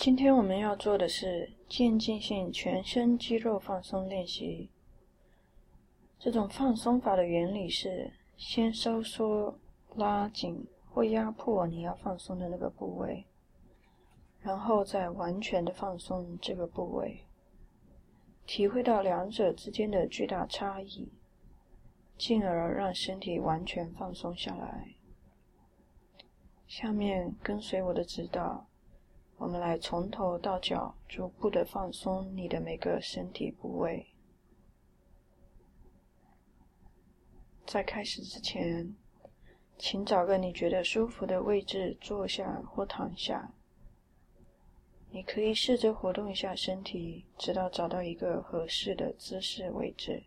今天我们要做的是渐进性全身肌肉放松练习。这种放松法的原理是先收缩、拉紧或压迫你要放松的那个部位，然后再完全的放松这个部位，体会到两者之间的巨大差异，进而让身体完全放松下来。下面跟随我的指导，我们来从头到脚逐步的放松你的每个身体部位。在开始之前，请找个你觉得舒服的位置坐下或躺下。你可以试着活动一下身体，直到找到一个合适的姿势位置。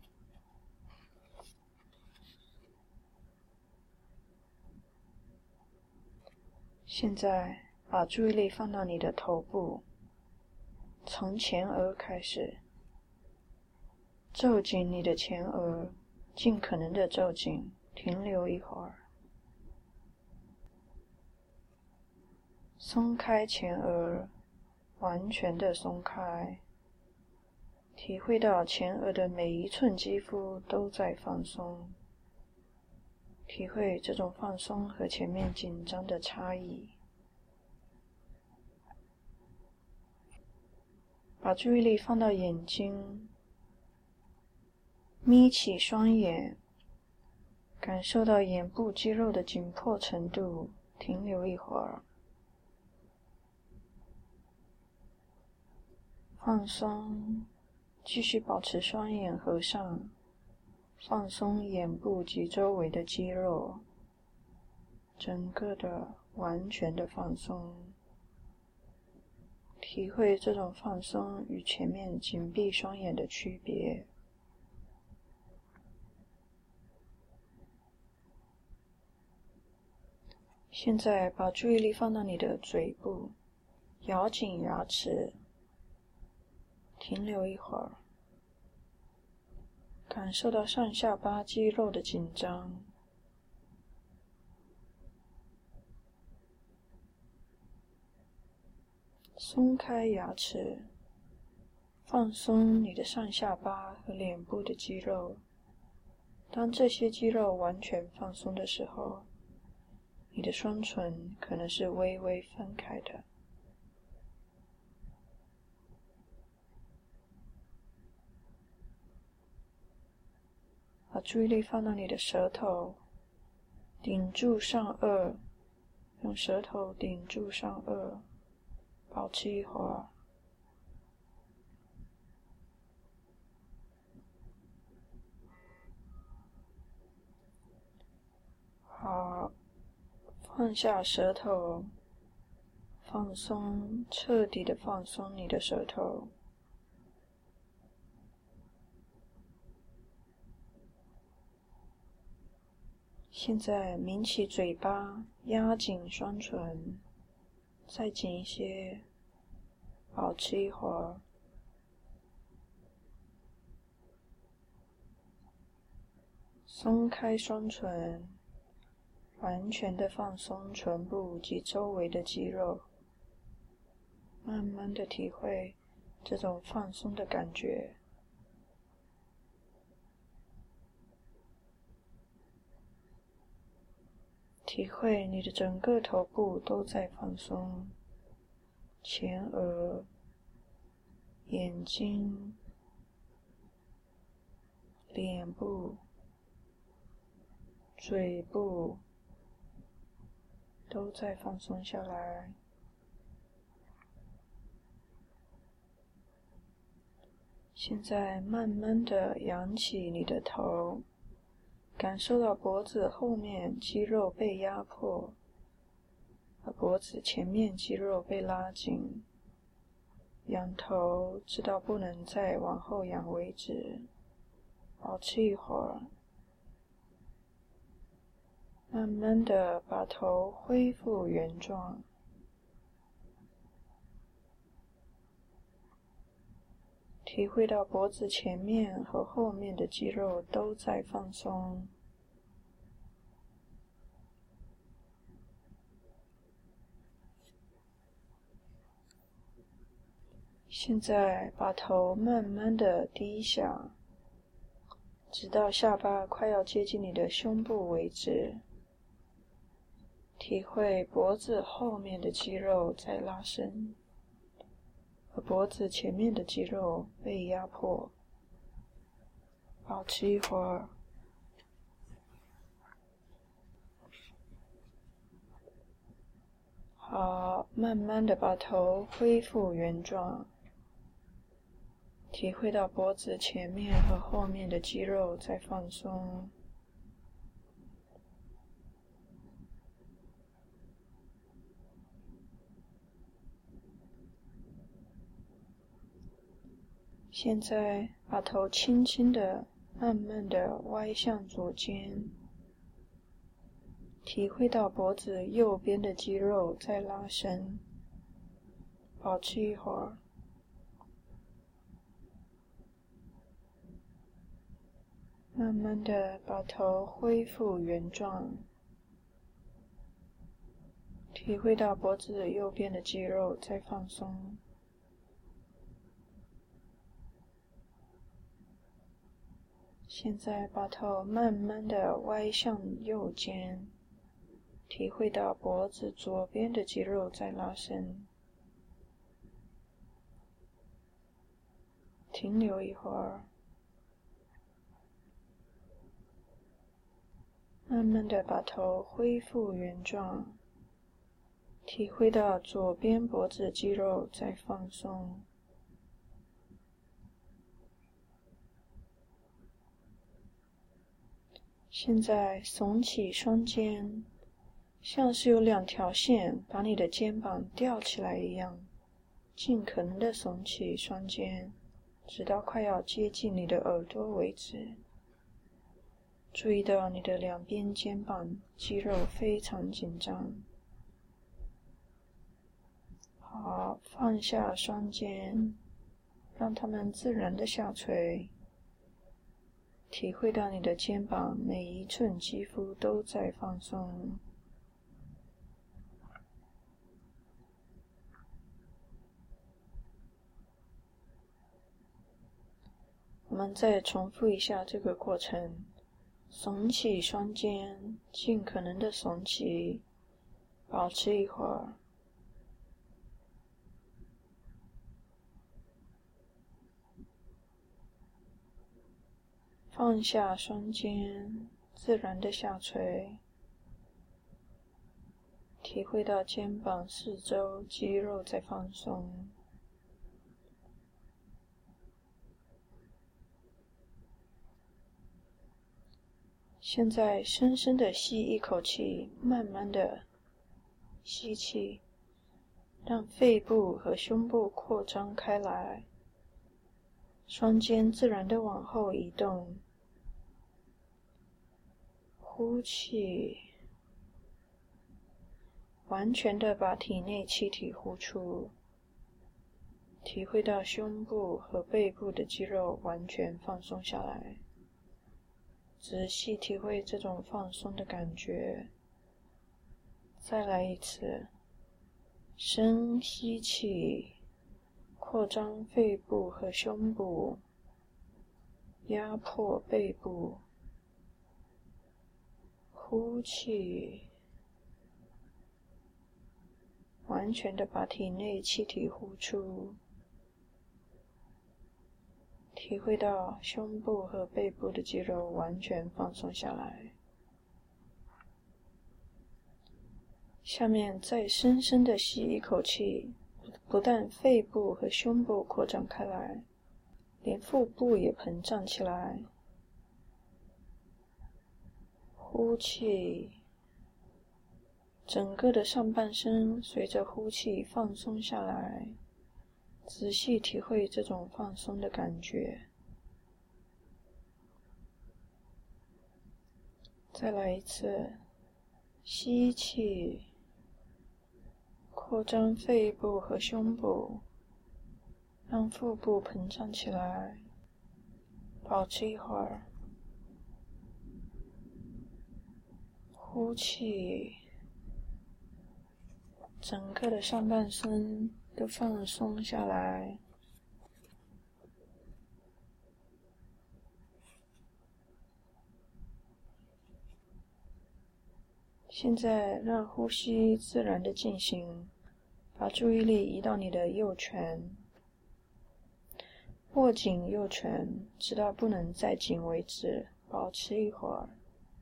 现在把注意力放到你的头部，从前额开始，皱紧你的前额，尽可能的皱紧，停留一会儿。松开前额，完全的松开，体会到前额的每一寸肌肤都在放松，体会这种放松和前面紧张的差异。把注意力放到眼睛，眯起双眼，感受到眼部肌肉的紧迫程度，停留一会儿。放松，继续保持双眼合上，放松眼部及周围的肌肉，整个的完全的放松，体会这种放松与前面紧闭双眼的区别。现在把注意力放到你的嘴部，咬紧牙齿，停留一会儿，感受到上下巴肌肉的紧张。松开牙齿，放松你的上下巴和脸部的肌肉。当这些肌肉完全放松的时候，你的双唇可能是微微分开的。把注意力放到你的舌头，顶住上颚，用舌头顶住上颚，保持一会儿。好，放下舌头，放松，彻底的放松你的舌头。现在抿起嘴巴，压紧双唇，再紧一些，保持一会儿。松开双唇，完全的放松唇部及周围的肌肉，慢慢的体会这种放松的感觉。体会你的整个头部都在放松，前额、眼睛、脸部、嘴部都在放松下来。现在慢慢的扬起你的头，感受到脖子后面肌肉被压迫，而脖子前面肌肉被拉紧。仰头直到不能再往后仰为止，保持一会儿。慢慢的把头恢复原状。体会到脖子前面和后面的肌肉都在放松。 现在把头慢慢的低下，直到下巴快要接近你的胸部为止。体会脖子后面的肌肉在拉伸，而脖子前面的肌肉被压迫。保持一会儿。好，慢慢的把头恢复原状，体会到脖子前面和后面的肌肉在放松。现在把头轻轻的、慢慢的歪向左肩，体会到脖子右边的肌肉在拉伸。保持一会儿。慢慢的把头恢复原状，体会到脖子右边的肌肉在放松。现在把头慢慢的歪向右肩，体会到脖子左边的肌肉在拉伸。停留一会儿。慢慢的把头恢复原状，体会到左边脖子肌肉在放松。现在耸起双肩，像是有两条线把你的肩膀吊起来一样，尽可能的耸起双肩，直到快要接近你的耳朵为止。注意到你的两边肩膀肌肉非常紧张。好，放下双肩，让它们自然的下垂，体会到你的肩膀每一寸肌肤都在放松。我们再重复一下这个过程。耸起双肩，尽可能的耸起，保持一会儿。放下双肩，自然的下垂，体会到肩膀四周肌肉在放松。现在深深的吸一口气，慢慢的吸气，让肺部和胸部扩张开来，双肩自然的往后移动。呼气，完全的把体内气体呼出，体会到胸部和背部的肌肉完全放松下来。仔细体会这种放松的感觉。再来一次，深吸气，扩张肺部和胸部，压迫背部。呼气，完全的把体内气体呼出，体会到胸部和背部的肌肉完全放松下来。下面再深深的吸一口气，不但肺部和胸部扩张开来，连腹部也膨胀起来。呼气，整个的上半身随着呼气放松下来，仔细体会这种放松的感觉。再来一次，吸气，扩张肺部和胸部，让腹部膨胀起来，保持一会儿。呼气，整个的上半身都放松下来， 现在让呼吸自然的进行，把注意力移到你的右拳，握紧右拳，直到不能再紧为止，保持一会儿。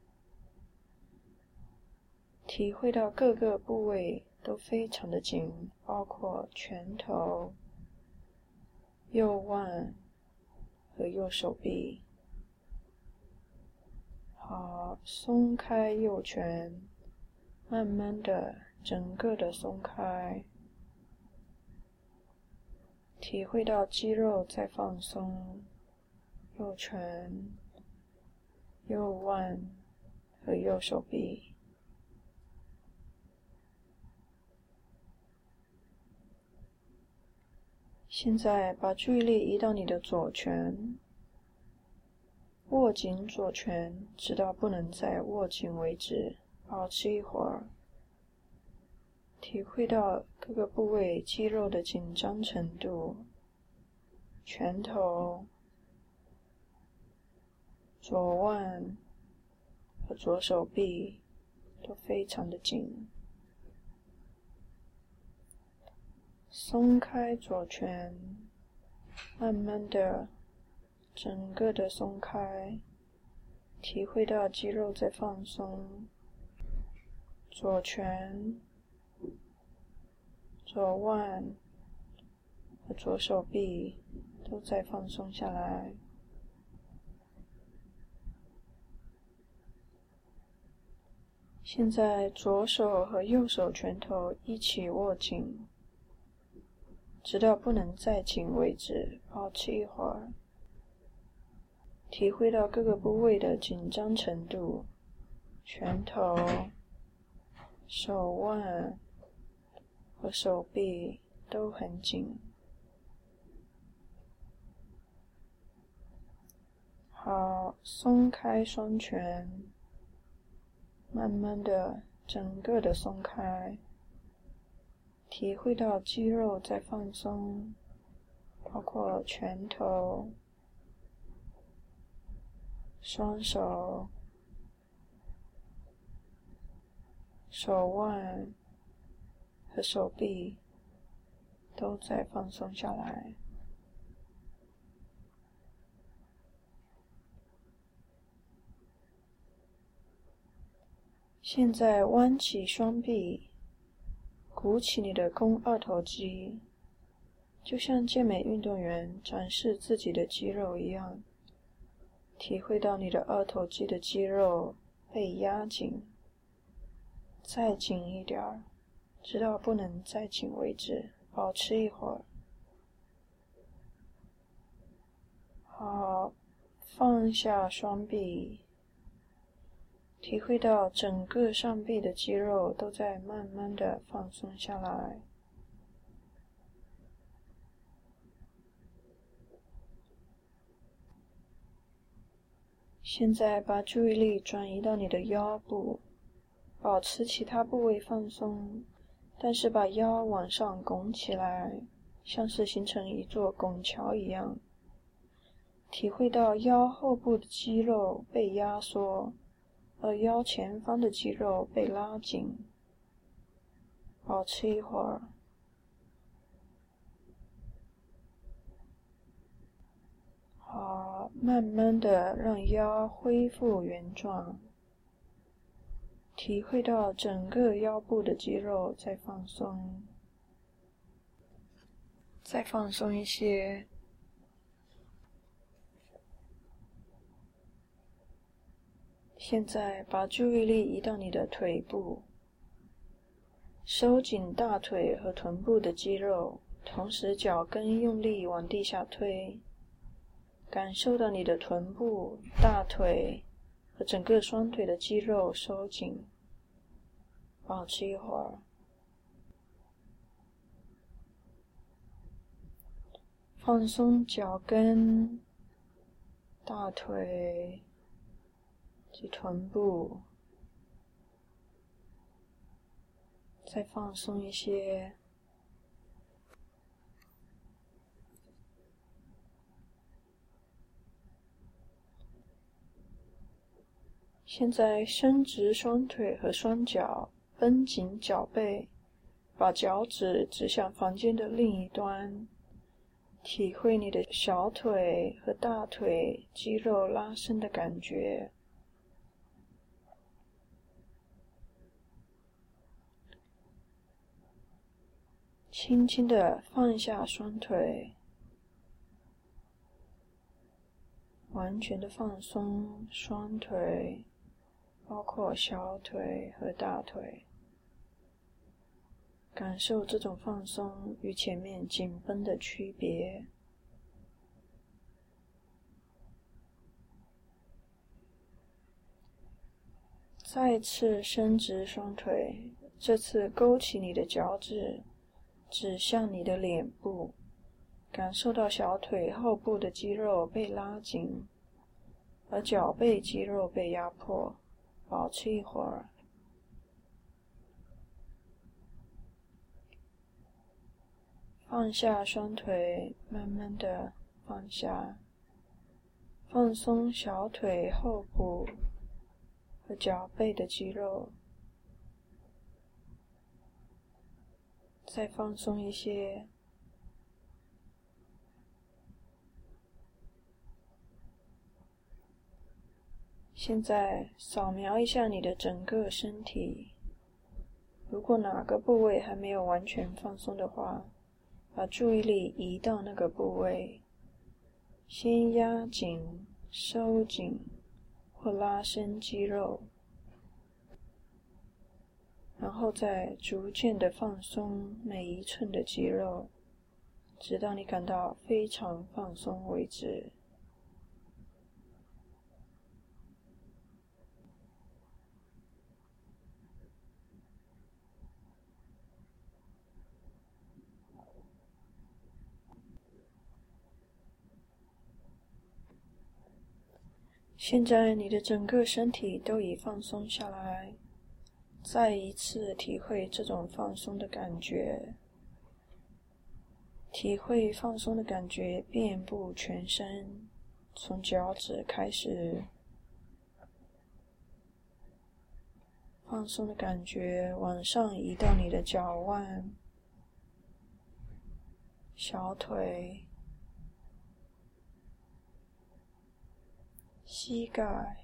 体会到各个部位都非常的紧，包括拳头、右腕和右手臂。好，松开右拳，慢慢的整个的松开，体会到肌肉在放松，右拳、右腕和右手臂。现在把注意力移到你的左拳，握紧左拳，直到不能再握紧为止，保持一会儿。体会到各个部位肌肉的紧张程度，拳头、左腕和左手臂都非常的紧。松开左拳，慢慢的整个的松开，体会到肌肉在放松。左拳、左腕和左手臂都在放松下来。现在左手和右手拳头一起握紧，直到不能再紧为止，保持一会儿。体会到各个部位的紧张程度，拳头、手腕和手臂都很紧。好，松开双拳，慢慢的整个的松开，体会到肌肉在放松，包括拳头、双手、手腕和手臂都在放松下来。现在弯起双臂，鼓起你的肱二头肌，就像健美运动员展示自己的肌肉一样，体会到你的二头肌的肌肉被压紧，再紧一点儿，直到不能再紧为止，保持一会儿。好，放下双臂，体会到整个上臂的肌肉都在慢慢的放松下来。现在把注意力转移到你的腰部，保持其他部位放松，但是把腰往上拱起来，像是形成一座拱桥一样。体会到腰后部的肌肉被压缩，而腰前方的肌肉被拉紧。保持一会儿。好，慢慢的让腰恢复原状，体会到整个腰部的肌肉在放松，再放松一些。现在把注意力移到你的腿部，收紧大腿和臀部的肌肉，同时脚跟用力往地下推，感受到你的臀部、大腿和整个双腿的肌肉收紧，保持一会儿。放松脚跟、大腿及臀部，再放松一些。 现在伸直双腿和双脚，绷紧脚背，把脚趾指向房间的另一端，体会你的小腿和大腿肌肉拉伸的感觉。轻轻地放下双腿，完全的放松双腿，包括小腿和大腿，感受这种放松与前面紧绷的区别。再次伸直双腿，这次勾起你的脚趾，指向你的脸部，感受到小腿后部的肌肉被拉紧，而脚背肌肉被压迫。保持一会儿。放下双腿，慢慢的放下，放松小腿后部和脚背的肌肉，再放松一些。现在扫描一下你的整个身体，如果哪个部位还没有完全放松的话，把注意力移到那个部位，先压紧、收紧或拉伸肌肉，然后再逐渐的放松每一寸的肌肉，直到你感到非常放松为止。现在你的整个身体都已放松下来，再一次体会这种放松的感觉，体会放松的感觉遍布全身，从脚趾开始，放松的感觉往上移到你的脚腕、小腿、膝盖、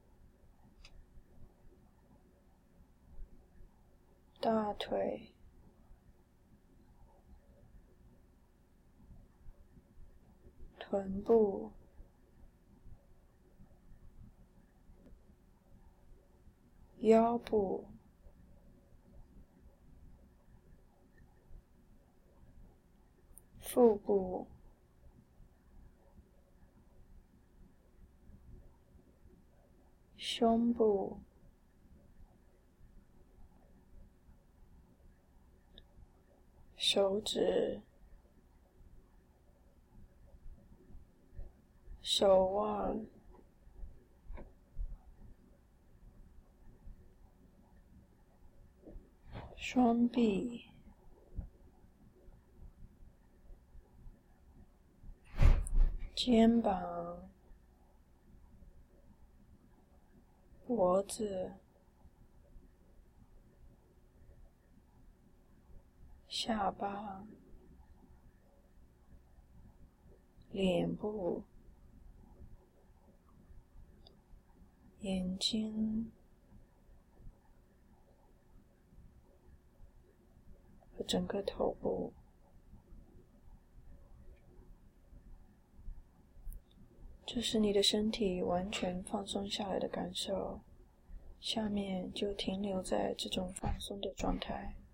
大腿、臀部、腰部、腹部、胸部、手指、手腕、双臂、肩膀、脖子、下巴、脸部、眼睛和整个头部。这是你的身体完全放松下来的感受，下面就停留在这种放松的状态。